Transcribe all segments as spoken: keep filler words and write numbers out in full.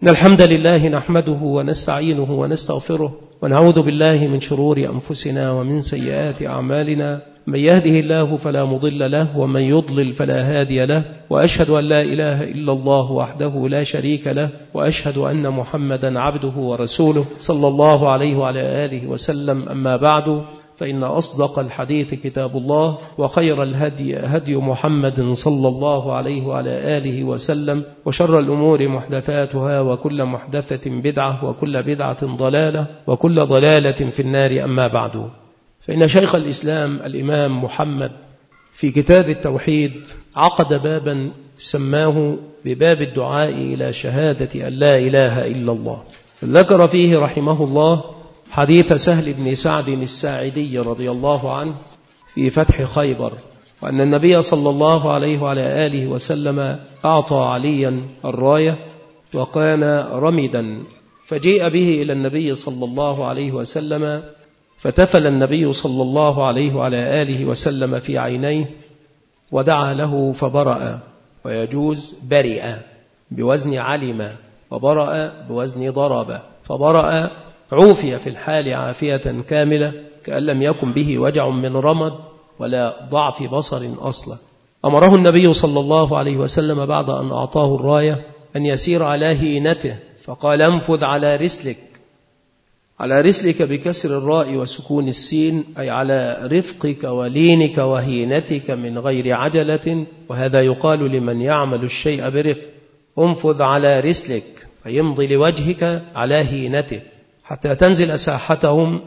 إن الحمد لله نحمده ونستعينه ونستغفره ونعوذ بالله من شرور أنفسنا ومن سيئات أعمالنا، من يهده الله فلا مضل له ومن يضلل فلا هادي له، وأشهد أن لا إله إلا الله وحده لا شريك له، وأشهد أن محمدا عبده ورسوله صلى الله عليه وعلى آله وسلم. أما بعد، فإن أصدق الحديث كتاب الله، وخير الهدي هدي محمد صلى الله عليه وعلى آله وسلم، وشر الأمور محدثاتها، وكل محدثة بدعة، وكل بدعة ضلالة، وكل ضلالة في النار. أما بعد، فإن شيخ الإسلام الإمام محمد في كتاب التوحيد عقد بابا سماه بباب الدعاء إلى شهادة أن لا إله إلا الله، ذكر فيه رحمه الله حديث سهل بن سعد الساعدي رضي الله عنه في فتح خيبر، وأن النبي صلى الله عليه وعلى آله وسلم أعطى عليا الراية وكان رمدا، فجيء به إلى النبي صلى الله عليه وسلم، فتفل النبي صلى الله عليه وعلى آله وسلم في عينيه ودعا له فبرأ، ويجوز برئ بوزن علم، وبرأ بوزن ضرب، فبرأ عوفي في الحال عافية كاملة كأن لم يكن به وجع من رمد ولا ضعف بصر أصلا. أمره النبي صلى الله عليه وسلم بعد أن أعطاه الراية أن يسير على هينته، فقال: انفذ على رسلك. على رسلك بكسر الراء وسكون السين، أي على رفقك ولينك وهينتك من غير عجلة، وهذا يقال لمن يعمل الشيء برفق. انفذ على رسلك، فيمضي لوجهك على هينته حتى تنزل ساحتهم،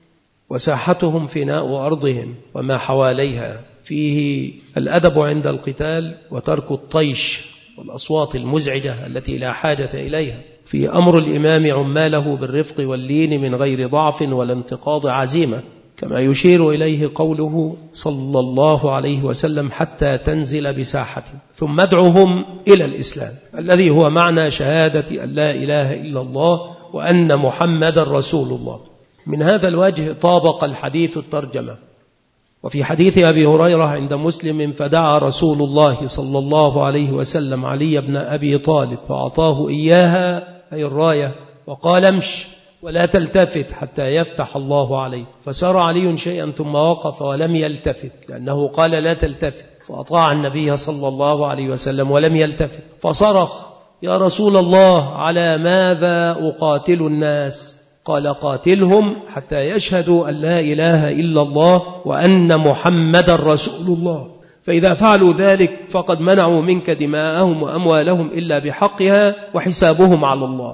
وساحتهم فناء أرضهم وما حواليها. فيه الأدب عند القتال وترك الطيش والأصوات المزعجة التي لا حاجة إليها. في أمر الإمام عماله بالرفق واللين من غير ضعف ولا انتقاض عزيمة، كما يشير إليه قوله صلى الله عليه وسلم: حتى تنزل بساحتهم. ثم ادعهم إلى الإسلام، الذي هو معنى شهادة أن لا إله إلا الله وأن محمد رسول الله. من هذا الوجه طابق الحديث الترجمة. وفي حديث أبي هريرة عند مسلم: فدعا رسول الله صلى الله عليه وسلم علي بن أبي طالب فأعطاه إياها، أي الراية، وقال: امش ولا تلتفت حتى يفتح الله عليه. فسار علي شيئا ثم وقف ولم يلتفت، لأنه قال: لا تلتفت، فأطاع النبي صلى الله عليه وسلم ولم يلتفت، فصرخ: يا رسول الله، على ماذا أقاتل الناس؟ قال: قاتلهم حتى يشهدوا أن لا إله إلا الله وأن محمد رسول الله، فإذا فعلوا ذلك فقد منعوا منك دماءهم وأموالهم إلا بحقها، وحسابهم على الله.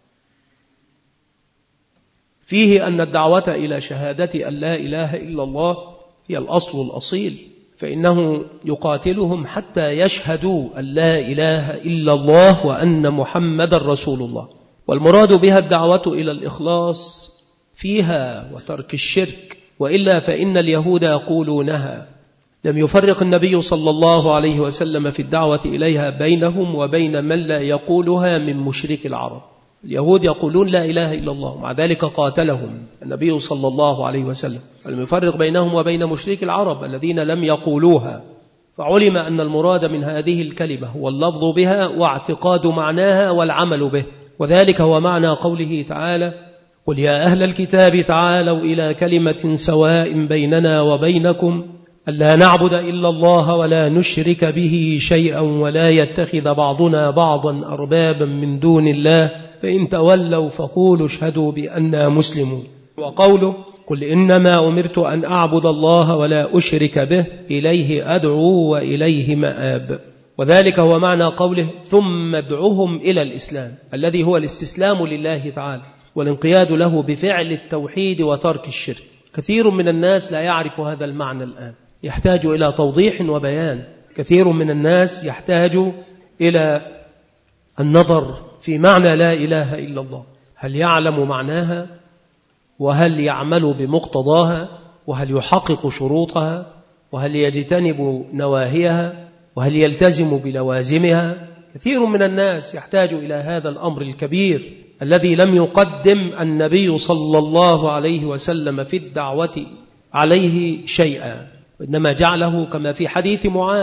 فيه أن الدعوة إلى شهادة أن لا إله إلا الله هي الأصل الأصيل، فإنه يقاتلهم حتى يشهدوا أن لا إله إلا الله وأن محمد رسول الله. والمراد بها الدعوة إلى الإخلاص فيها وترك الشرك، وإلا فإن اليهود يقولونها. لم يفرق النبي صلى الله عليه وسلم في الدعوة إليها بينهم وبين من لا يقولها من مشرك العرب. اليهود يقولون لا إله إلا الله، مع ذلك قاتلهم النبي صلى الله عليه وسلم. ولم يفرق بينهم وبين مشرك العرب الذين لم يقولوها، فعلم أن المراد من هذه الكلمة هو اللفظ بها واعتقاد معناها والعمل به. وذلك هو معنى قوله تعالى: قل يا أهل الكتاب تعالوا إلى كلمة سواء بيننا وبينكم ألا نعبد إلا الله ولا نشرك به شيئا ولا يتخذ بعضنا بعضا أربابا من دون الله فإن تولوا فقولوا اشهدوا بأننا مسلمون. وقوله: قل إنما أمرت أن أعبد الله ولا أشرك به إليه أدعو وإليه مآب. وذلك هو معنى قوله: ثم ادعوهم إلى الإسلام، الذي هو الاستسلام لله تعالى والانقياد له بفعل التوحيد وترك الشرك. كثير من الناس لا يعرف هذا المعنى الآن، يحتاج إلى توضيح وبيان. كثير من الناس يحتاج إلى النظر في معنى لا إله إلا الله، هل يعلم معناها؟ وهل يعمل بمقتضاها؟ وهل يحقق شروطها؟ وهل يجتنب نواهيها؟ وهل يلتزم بلوازمها؟ كثير من الناس يحتاج إلى هذا الأمر الكبير الذي لم يقدم النبي صلى الله عليه وسلم في الدعوة عليه شيئا، وإنما جعله كما في حديث معاذ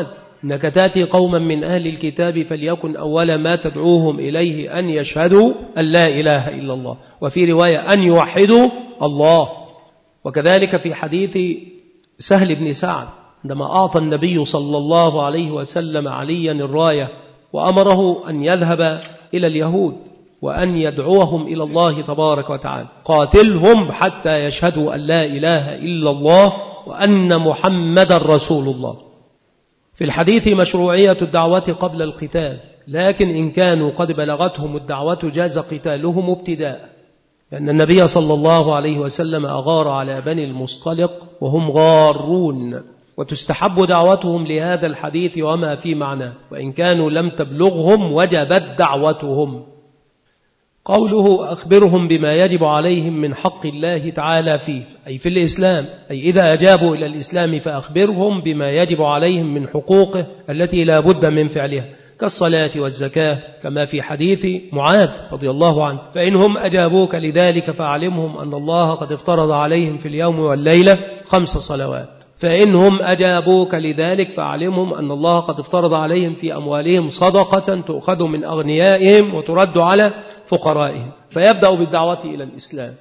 إنك تأتي قوما من أهل الكتاب فليكن أول ما تدعوهم إليه أن يشهدوا أن لا إله إلا الله، وفي رواية أن يوحدوا الله. وكذلك في حديث سهل بن سعد عندما أعطى النبي صلى الله عليه وسلم عليا الراية وأمره أن يذهب إلى اليهود وأن يدعوهم إلى الله تبارك وتعالى، قاتلهم حتى يشهدوا أن لا إله إلا الله وأن محمد رسول الله. في الحديث مشروعية الدعوة قبل القتال، لكن إن كانوا قد بلغتهم الدعوة جاز قتالهم ابتداء، لأن النبي صلى الله عليه وسلم أغار على بني المصطلق وهم غارون، وتستحب دعوتهم لهذا الحديث وما في معناه، وإن كانوا لم تبلغهم وجبت دعوتهم. قوله أخبرهم بما يجب عليهم من حق الله تعالى فيه، أي في الإسلام، أي إذا أجابوا إلى الإسلام فأخبرهم بما يجب عليهم من حقوقه التي لا بد من فعلها كالصلاة والزكاة، كما في حديث معاذ رضي الله عنه: فإنهم أجابوك لذلك فأعلمهم أن الله قد افترض عليهم في اليوم والليلة خمس صلوات. فإنهم أجابوك لذلك فأعلمهم أن الله قد افترض عليهم في أموالهم صدقة تؤخذ من أغنيائهم وترد على فقرائهم، فيبدأ بالدعوة إلى الإسلام،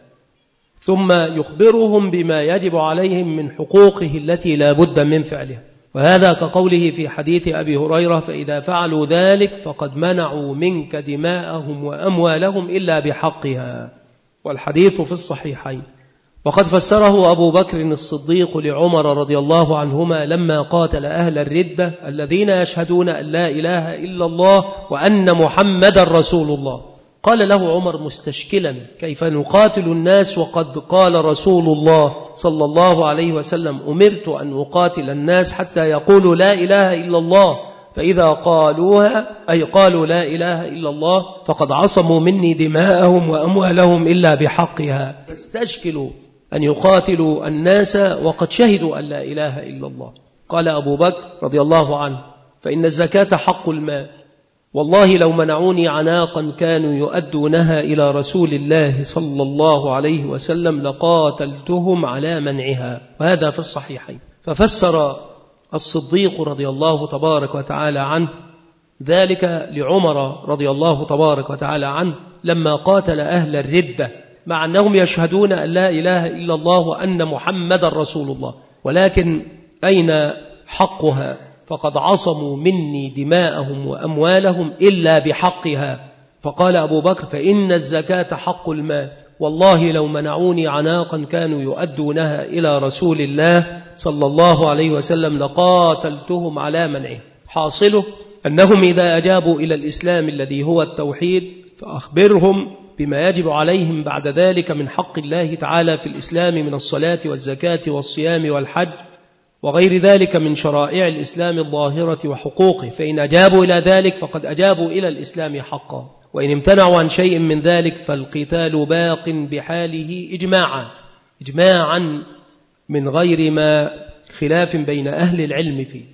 ثم يخبرهم بما يجب عليهم من حقوقه التي لا بد من فعلها. وهذا كقوله في حديث أبي هريرة: فإذا فعلوا ذلك فقد منعوا منك دماءهم وأموالهم إلا بحقها. والحديث في الصحيحين. وقد فسره أبو بكر الصديق لعمر رضي الله عنهما لما قاتل أهل الردة الذين يشهدون أن لا إله إلا الله وأن محمد رسول الله. قال له عمر مستشكلا: كيف نقاتل الناس وقد قال رسول الله صلى الله عليه وسلم: أمرت أن أقاتل الناس حتى يقولوا لا إله إلا الله، فإذا قالوها أي قالوا لا إله إلا الله فقد عصموا مني دماءهم وأموالهم إلا بحقها. فاستشكلوا أن يقاتلوا الناس وقد شهدوا أن لا إله إلا الله. قال أبو بكر رضي الله عنه: فإن الزكاة حق المال، والله لو منعوني عناقا كانوا يؤدونها إلى رسول الله صلى الله عليه وسلم لقاتلتهم على منعها. وهذا في الصحيحين. ففسر الصديق رضي الله تبارك وتعالى عنه ذلك لعمر رضي الله تبارك وتعالى عنه لما قاتل أهل الردة، مع أنهم يشهدون أن لا إله إلا الله وأن محمد رسول الله، ولكن أين حقها؟ فقد عصموا مني دماءهم وأموالهم إلا بحقها. فقال أبو بكر: فإن الزكاة حق المال، والله لو منعوني عناقا كانوا يؤدونها إلى رسول الله صلى الله عليه وسلم لقاتلتهم على منعه. حاصله أنهم إذا أجابوا إلى الإسلام الذي هو التوحيد فأخبرهم بما يجب عليهم بعد ذلك من حق الله تعالى في الإسلام من الصلاة والزكاة والصيام والحج وغير ذلك من شرائع الإسلام الظاهرة وحقوقه، فإن أجابوا إلى ذلك فقد أجابوا إلى الإسلام حقا، وإن امتنعوا عن شيء من ذلك فالقتال باق بحاله إجماعا إجماعا من غير ما خلاف بين أهل العلم فيه.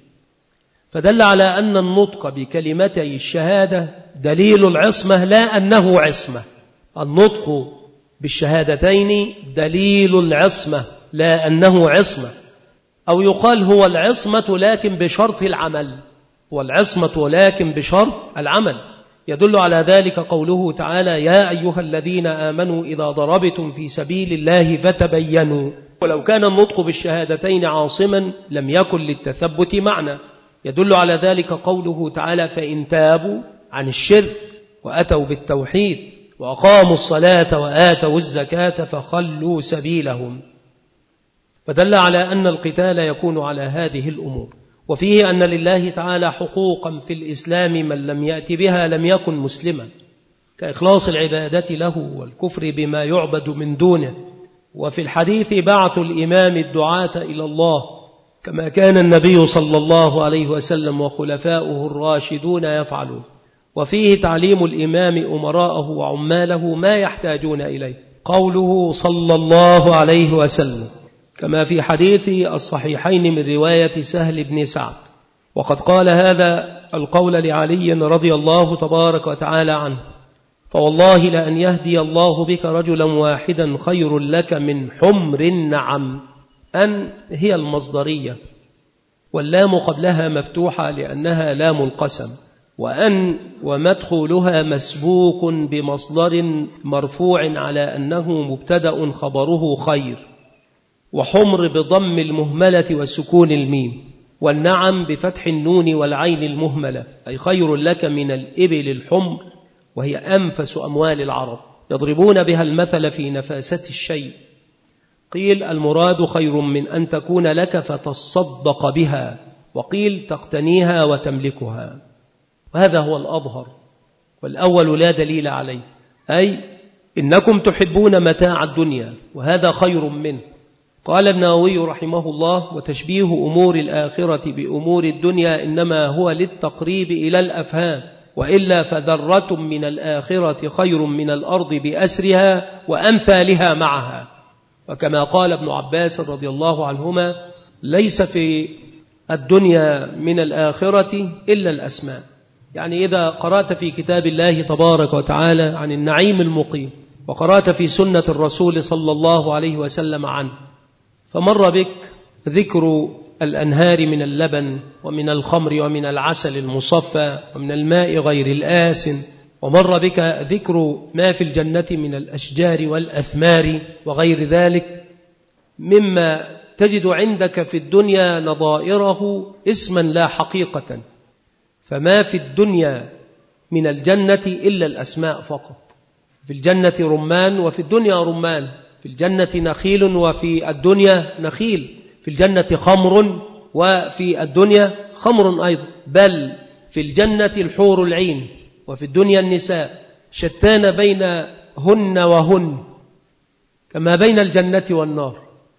فدل على أن النطق بكلمتي الشهادة دليل العصمة لا أنه عصمة. النطق بالشهادتين دليل العصمة لا أنه عصمة، أو يقال هو العصمة لكن بشرط العمل، والعصمة لكن بشرط العمل. يدل على ذلك قوله تعالى: يا أيها الذين آمنوا إذا ضربتم في سبيل الله فتبينوا. ولو كان النطق بالشهادتين عاصما لم يكن للتثبت معنى. يدل على ذلك قوله تعالى: فإن تابوا عن الشرك وأتوا بالتوحيد وأقاموا الصلاة وآتوا الزكاة فخلوا سبيلهم. فدل على أن القتال يكون على هذه الأمور. وفيه أن لله تعالى حقوقا في الإسلام من لم يأتي بها لم يكن مسلما، كإخلاص العبادة له والكفر بما يعبد من دونه. وفي الحديث بعث الإمام الدعاة إلى الله كما كان النبي صلى الله عليه وسلم وخلفاؤه الراشدون يفعلون. وفيه تعليم الإمام أمراءه وعماله ما يحتاجون إليه، قوله صلى الله عليه وسلم كما في حديث الصحيحين من رواية سهل بن سعد. وقد قال هذا القول لعلي رضي الله تبارك وتعالى عنه: فوالله لأن يهدي الله بك رجلا واحدا خير لك من حمر النعم. أن هي المصدرية، واللام قبلها مفتوحة لأنها لام القسم، وأن ومدخولها مسبوق بمصدر مرفوع على أنه مبتدأ خبره خير، وحمر بضم المهملة وسكون الميم، والنعم بفتح النون والعين المهملة، أي خير لك من الإبل الحمر، وهي أنفس أموال العرب يضربون بها المثل في نفاسة الشيء. قيل المراد خير من أن تكون لك فتصدق بها، وقيل تقتنيها وتملكها، وهذا هو الأظهر، والأول لا دليل عليه، أي إنكم تحبون متاع الدنيا وهذا خير منه. قال النووي رحمه الله: وتشبيه أمور الآخرة بأمور الدنيا إنما هو للتقريب إلى الأفهام، وإلا فذرة من الآخرة خير من الأرض بأسرها وأمثالها معها. وكما قال ابن عباس رضي الله عنهما: ليس في الدنيا من الآخرة إلا الأسماء. يعني إذا قرأت في كتاب الله تبارك وتعالى عن النعيم المقيم، وقرأت في سنة الرسول صلى الله عليه وسلم عنه، فمر بك ذكر الأنهار من اللبن ومن الخمر ومن العسل المصفى ومن الماء غير الآسن، ومر بك ذكر ما في الجنة من الأشجار والأثمار وغير ذلك، مما تجد عندك في الدنيا نظائره اسما لا حقيقة. فما في الدنيا من الجنة إلا الأسماء فقط. في الجنة رمان وفي الدنيا رمان، في الجنة نخيل وفي الدنيا نخيل، في الجنة خمر وفي الدنيا خمر أيضا، بل في الجنة الحور العين وفي الدنيا النساء، شتان بينهن وهن كما بين الجنة والنار.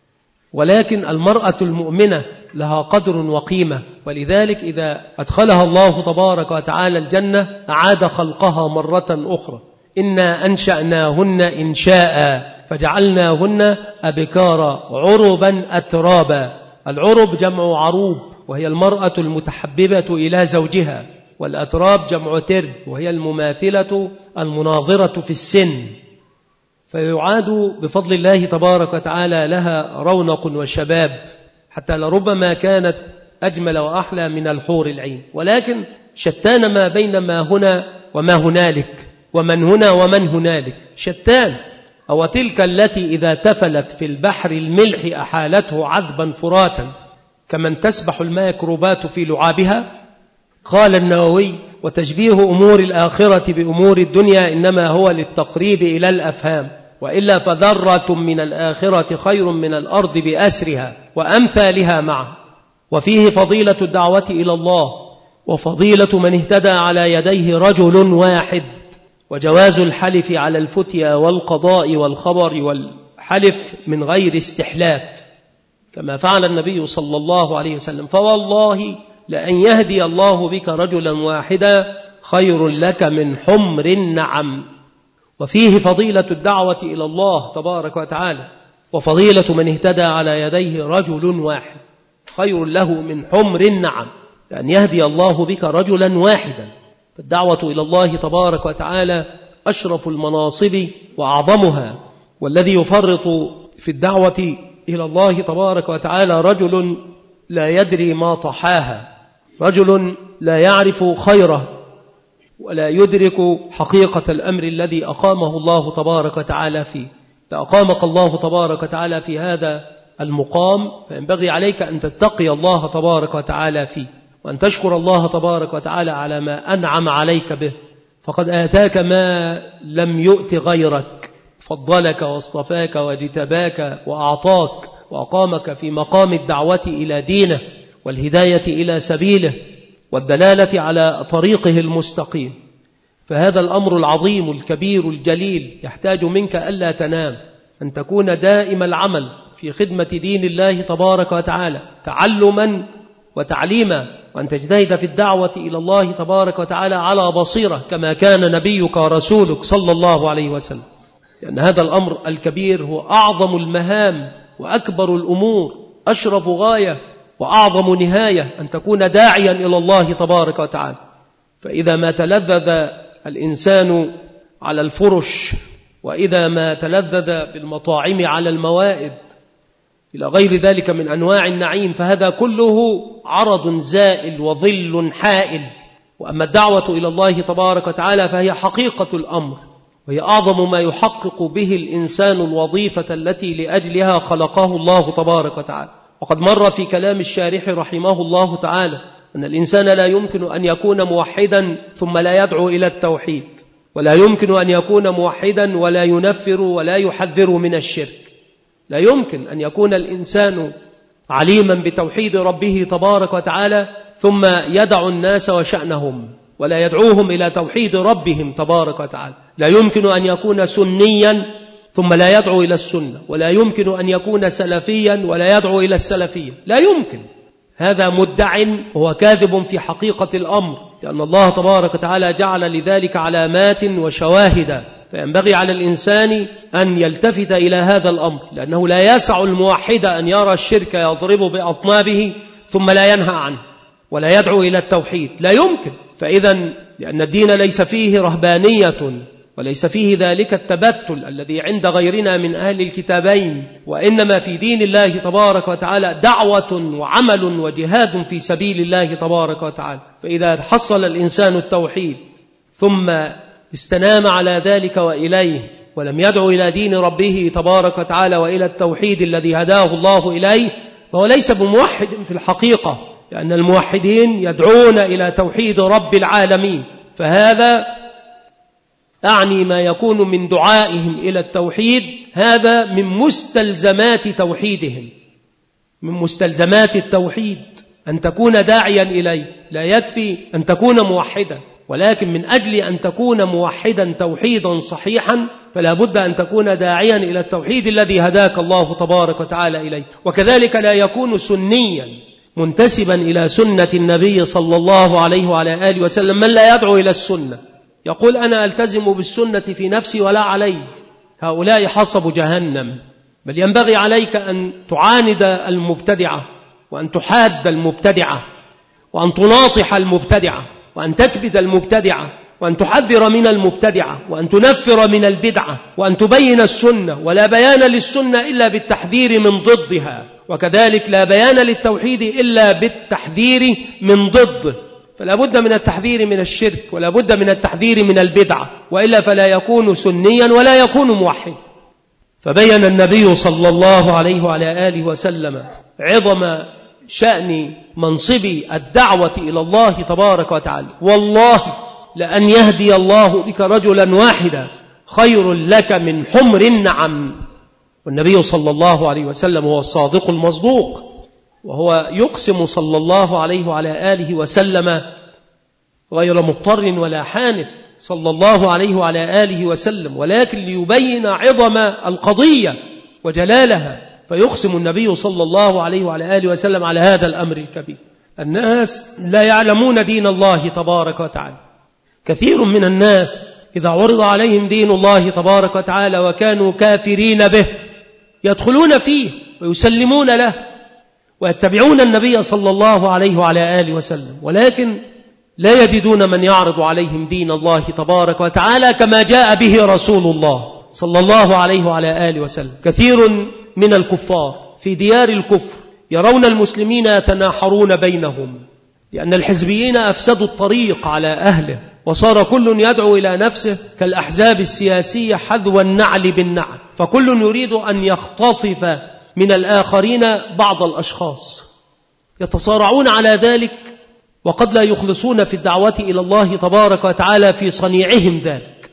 ولكن المرأة المؤمنة لها قدر وقيمة، ولذلك إذا أدخلها الله تبارك وتعالى الجنة أعاد خلقها مرة أخرى. إنا أنشأناهن إنشاء فجعلناهن أبكارا عربا أترابا. العرب جمع عروب وهي المرأة المتحببة إلى زوجها، والأتراب جمع ترب وهي المماثلة المناظرة في السن، فيعاد بفضل الله تبارك وتعالى لها رونق وشباب، حتى لربما كانت أجمل وأحلى من الحور العين. ولكن شتان ما بين ما هنا وما هنالك، ومن هنا ومن هنالك شتان. أو تلك التي إذا تفلت في البحر الملح أحالته عذبا فراتا كمن تسبح الميكروبات في لعابها. قال النووي: وتشبيه أمور الآخرة بأمور الدنيا إنما هو للتقريب إلى الأفهام، وإلا فذرة من الآخرة خير من الأرض بأسرها وأمثالها معه. وفيه فضيلة الدعوة إلى الله، وفضيلة من اهتدى على يديه رجل واحد، وجواز الحلف على الفتيا والقضاء والخبر والحلف من غير استحلاف كما فعل النبي صلى الله عليه وسلم: فوالله لأن يهدي الله بك رجلا واحدا خير لك من حمر النعم. وفيه فضيلة الدعوة إلى الله تبارك وتعالى، وفضيلة من اهتدى على يديه رجل واحد خير له من حمر النعم، لأن يهدي الله بك رجلا واحدا. فالدعوة إلى الله تبارك وتعالى أشرف المناصب وأعظمها، والذي يفرط في الدعوة إلى الله تبارك وتعالى رجل لا يدري ما طحاها، رجل لا يعرف خيره ولا يدرك حقيقة الأمر الذي أقامه الله تبارك وتعالى فيه. فأقامك الله تبارك وتعالى في هذا المقام، فينبغي عليك أن تتقي الله تبارك وتعالى فيه، وأن تشكر الله تبارك وتعالى على ما أنعم عليك به، فقد آتاك ما لم يؤت غيرك، فضلك واصطفاك واجتباك وأعطاك، وأقامك في مقام الدعوة إلى دينه والهداية إلى سبيله والدلالة على طريقه المستقيم. فهذا الأمر العظيم الكبير الجليل يحتاج منك ألا تنام، أن تكون دائم العمل في خدمة دين الله تبارك وتعالى تعلما وتعليما، وأن تجتهد في الدعوة إلى الله تبارك وتعالى على بصيرة كما كان نبيك ورسولك صلى الله عليه وسلم، لأن هذا الأمر الكبير هو أعظم المهام وأكبر الأمور، أشرف غاية وأعظم نهاية، أن تكون داعيا إلى الله تبارك وتعالى. فإذا ما تلذذ الإنسان على الفرش، وإذا ما تلذذ بالمطاعم على الموائد، إلى غير ذلك من أنواع النعيم، فهذا كله عرض زائل وظل حائل. وأما الدعوة إلى الله تبارك وتعالى فهي حقيقة الأمر، وهي أعظم ما يحقق به الإنسان الوظيفة التي لأجلها خلقه الله تبارك وتعالى. وقد مر في كلام الشارح رحمه الله تعالى أن الإنسان لا يمكن أن يكون موحدا ثم لا يدعو إلى التوحيد، ولا يمكن أن يكون موحدا ولا ينفر ولا يحذر من الشرك. لا يمكن أن يكون الإنسان عليما بتوحيد ربه تبارك وتعالى ثم يدع الناس وشأنهم ولا يدعوهم إلى توحيد ربهم تبارك وتعالى. لا يمكن أن يكون سنيا ثم لا يدعو إلى السنة، ولا يمكن أن يكون سلفيا ولا يدعو إلى السلفية، لا يمكن. هذا مدع وهو كاذب في حقيقة الأمر، لأن الله تبارك وتعالى جعل لذلك علامات وشواهد، فينبغي على الإنسان أن يلتفت إلى هذا الأمر، لأنه لا يسع الموحد أن يرى الشرك يضرب بأطنابه ثم لا ينهى عنه ولا يدعو إلى التوحيد، لا يمكن. فإذا لأن الدين ليس فيه رهبانية وليس فيه ذلك التبتل الذي عند غيرنا من أهل الكتابين، وإنما في دين الله تبارك وتعالى دعوة وعمل وجهاد في سبيل الله تبارك وتعالى. فإذا حصل الإنسان التوحيد ثم استنام على ذلك وإليه ولم يدعو إلى دين ربه تبارك وتعالى وإلى التوحيد الذي هداه الله إليه، فهو ليس بموحد في الحقيقة، لأن الموحدين يدعون إلى توحيد رب العالمين. فهذا أعني ما يكون من دعائهم إلى التوحيد، هذا من مستلزمات توحيدهم، من مستلزمات التوحيد أن تكون داعيا إليه. لا يكفي أن تكون موحدا، ولكن من أجل أن تكون موحدا توحيدا صحيحا فلا بد أن تكون داعيا إلى التوحيد الذي هداك الله تبارك وتعالى إليه. وكذلك لا يكون سنيا منتسبا إلى سنة النبي صلى الله عليه وعلى آله وسلم من لا يدعو إلى السنة، يقول أنا ألتزم بالسنة في نفسي ولا علي. هؤلاء حصب جهنم. بل ينبغي عليك أن تعاند المبتدعة، وأن تحاد المبتدعة، وأن تناطح المبتدعة، وأن تكبد المبتدعة، وأن تحذر من المبتدعة، وأن تنفر من البدعة، وأن تبين السنة. ولا بيان للسنة إلا بالتحذير من ضدها، وكذلك لا بيان للتوحيد إلا بالتحذير من ضده. فلا بد من التحذير من الشرك، ولا بد من التحذير من البدعة، وإلا فلا يكون سنيا ولا يكون موحد. فبين النبي صلى الله عليه وعلى آله وسلم عظم شأن منصب الدعوة إلى الله تبارك وتعالى. والله لأن يهدي الله بك رجلا واحدا خير لك من حمر النعم. والنبي صلى الله عليه وسلم هو الصادق المصدوق، وهو يقسم صلى الله عليه وعلى آله وسلم غير مضطر ولا حانف صلى الله عليه وعلى آله وسلم، ولكن ليبين عظم القضية وجلالها، فيقسم النبي صلى الله عليه وعلى آله وسلم على هذا الأمر الكبير. الناس لا يعلمون دين الله تبارك وتعالى. كثير من الناس إذا عرض عليهم دين الله تبارك وتعالى وكانوا كافرين به يدخلون فيه ويسلمون له ويتبعون النبي صلى الله عليه وعلى آله وسلم، ولكن لا يجدون من يعرض عليهم دين الله تبارك وتعالى كما جاء به رسول الله صلى الله عليه وعلى آله وسلم. كثير من الكفار في ديار الكفر يرون المسلمين يتناحرون بينهم، لأن الحزبيين أفسدوا الطريق على أهله، وصار كل يدعو إلى نفسه كالأحزاب السياسية حذو النعل بالنعل، فكل يريد أن يختطف من الآخرين بعض الأشخاص، يتصارعون على ذلك وقد لا يخلصون في الدعوة إلى الله تبارك وتعالى في صنيعهم ذلك.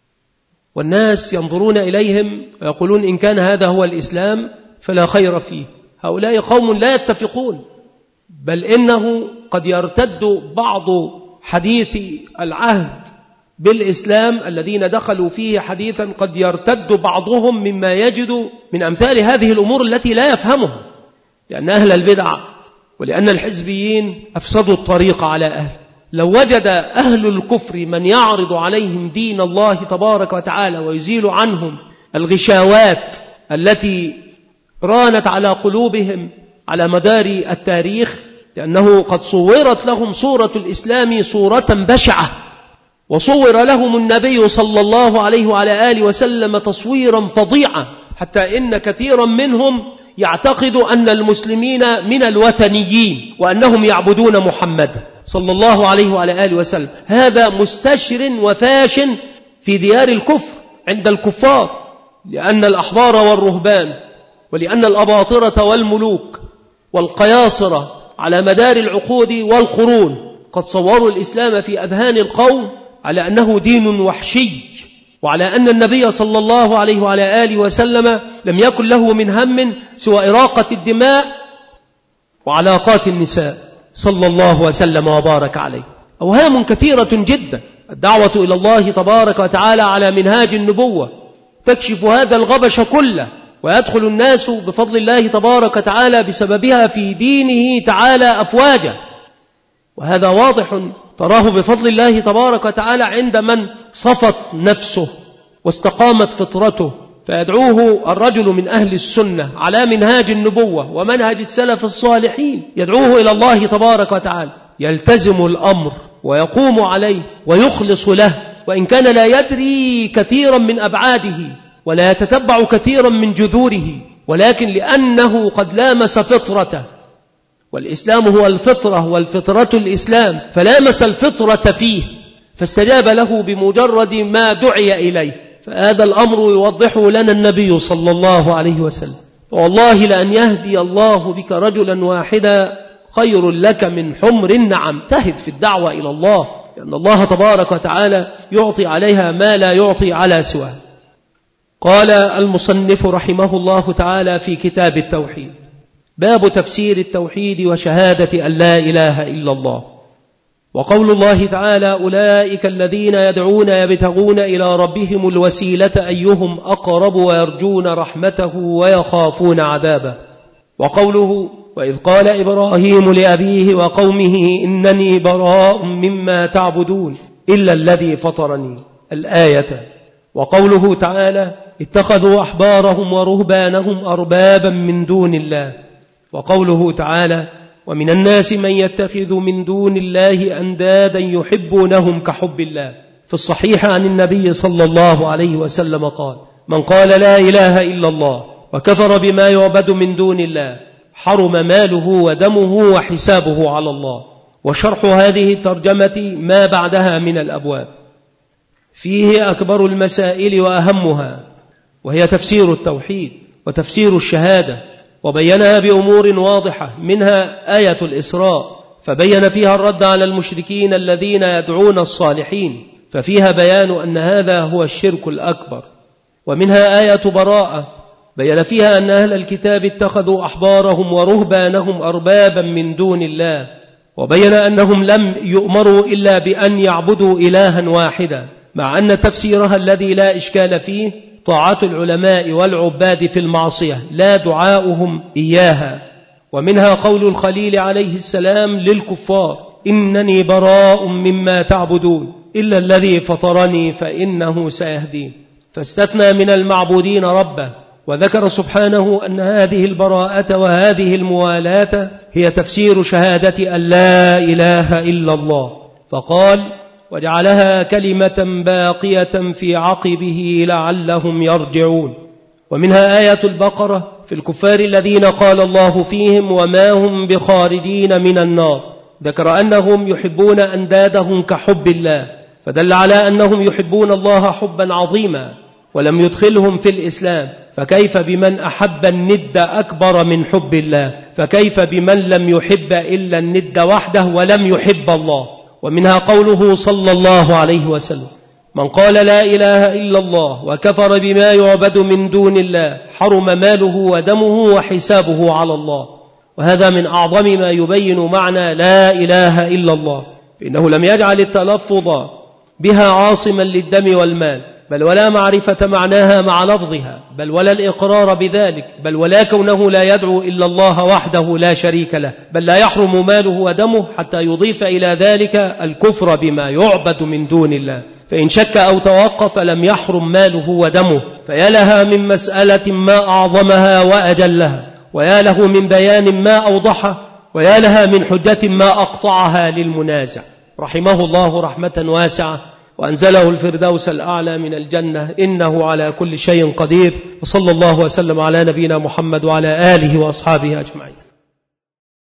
والناس ينظرون إليهم ويقولون إن كان هذا هو الإسلام فلا خير فيه. هؤلاء قوم لا يتفقون، بل إنه قد يرتد بعض حديث العهد بالإسلام الذين دخلوا فيه حديثا، قد يرتد بعضهم مما يجد من أمثال هذه الأمور التي لا يفهمها، لأن أهل البدع ولأن الحزبيين أفسدوا الطريق على أهل. لو وجد أهل الكفر من يعرض عليهم دين الله تبارك وتعالى ويزيل عنهم الغشاوات التي رانت على قلوبهم على مدار التاريخ، لأنه قد صورت لهم صورة الإسلام صورة بشعة، وصور لهم النبي صلى الله عليه وعلى آله وسلم تصويرا فظيعا، حتى إن كثيرا منهم يعتقد أن المسلمين من الوثنيين وأنهم يعبدون محمد صلى الله عليه وعلى آله وسلم. هذا مستشر وفاش في ديار الكفر عند الكفار، لأن الأحبار والرهبان ولأن الأباطرة والملوك والقياصرة على مدار العقود والقرون قد صوروا الإسلام في أذهان القوم على أنه دين وحشي، وعلى أن النبي صلى الله عليه وعلى آله وسلم لم يكن له من هم سوى إراقة الدماء وعلاقات النساء صلى الله وسلم وبارك عليه. أوهام كثيرة جدا. الدعوة إلى الله تبارك وتعالى على منهاج النبوة تكشف هذا الغبش كله، ويدخل الناس بفضل الله تبارك وتعالى بسببها في دينه تعالى أفواجا، وهذا واضح تراه بفضل الله تبارك وتعالى عند من صفت نفسه واستقامت فطرته، فيدعوه الرجل من أهل السنة على منهاج النبوة ومنهج السلف الصالحين، يدعوه إلى الله تبارك وتعالى، يلتزم الأمر ويقوم عليه ويخلص له، وإن كان لا يدري كثيرا من أبعاده ولا يتتبع كثيرا من جذوره، ولكن لأنه قد لامس فطرته، والإسلام هو الفطرة والفطرة الإسلام، فلامس الفطرة فيه فاستجاب له بمجرد ما دعي إليه. فهذا الأمر يوضحه لنا النبي صلى الله عليه وسلم. والله لأن يهدي الله بك رجلا واحدا خير لك من حمر النعم. تهد في الدعوة إلى الله، لأن الله تبارك وتعالى يعطي عليها ما لا يعطي على سواه. قال المصنف رحمه الله تعالى في كتاب التوحيد: باب تفسير التوحيد وشهادة أن لا إله إلا الله. وقول الله تعالى: أولئك الذين يدعون يبتغون إلى ربهم الوسيلة أيهم أقرب ويرجون رحمته ويخافون عذابه. وقوله: وإذ قال إبراهيم لأبيه وقومه إنني براء مما تعبدون إلا الذي فطرني، الآية. وقوله تعالى: اتخذوا أحبارهم ورهبانهم أربابا من دون الله. وقوله تعالى: ومن الناس من يتخذ من دون الله أندادا يحبونهم كحب الله. في الصحيح عن النبي صلى الله عليه وسلم قال: من قال لا إله إلا الله وكفر بما يعبد من دون الله حرم ماله ودمه وحسابه على الله. وشرح هذه الترجمة ما بعدها من الأبواب فيه أكبر المسائل وأهمها، وهي تفسير التوحيد وتفسير الشهادة، وبينها بأمور واضحة، منها آية الإسراء فبين فيها الرد على المشركين الذين يدعون الصالحين، ففيها بيان أن هذا هو الشرك الأكبر. ومنها آية براءة بين فيها أن أهل الكتاب اتخذوا أحبارهم ورهبانهم أربابا من دون الله، وبين أنهم لم يؤمروا إلا بأن يعبدوا إلها واحدا، مع أن تفسيرها الذي لا إشكال فيه طاعة العلماء والعباد في المعصية لا دعاؤهم إياها. ومنها قول الخليل عليه السلام للكفار: إنني براء مما تعبدون إلا الذي فطرني فإنه سيهدين. فاستثنى من المعبودين ربه، وذكر سبحانه أن هذه البراءة وهذه الموالاة هي تفسير شهادة أن لا إله إلا الله، فقال: وجعلها كلمة باقية في عقبه لعلهم يرجعون. ومنها آية البقرة في الكفار الذين قال الله فيهم: وما هم بخارجين من النار. ذكر أنهم يحبون أندادهم كحب الله، فدل على أنهم يحبون الله حبا عظيما ولم يدخلهم في الإسلام، فكيف بمن أحب الند أكبر من حب الله؟ فكيف بمن لم يحب إلا الند وحده ولم يحب الله؟ ومنها قوله صلى الله عليه وسلم: من قال لا إله إلا الله وكفر بما يعبد من دون الله حرم ماله ودمه وحسابه على الله. وهذا من أعظم ما يبين معنى لا إله إلا الله، فإنه لم يجعل التلفظ بها عاصما للدم والمال، بل ولا معرفة معناها مع لفظها، بل ولا الإقرار بذلك، بل ولا كونه لا يدعو إلا الله وحده لا شريك له، بل لا يحرم ماله ودمه حتى يضيف إلى ذلك الكفر بما يعبد من دون الله. فإن شك أو توقف لم يحرم ماله ودمه. فيا لها من مسألة ما أعظمها وأجلها، ويا له من بيان ما أوضحه، ويا لها من حجة ما أقطعها للمنازع. رحمه الله رحمة واسعة، وأنزله الفردوس الأعلى من الجنة، إنه على كل شيء قدير. وصلى الله وسلم على نبينا محمد وعلى آله وأصحابه أجمعين.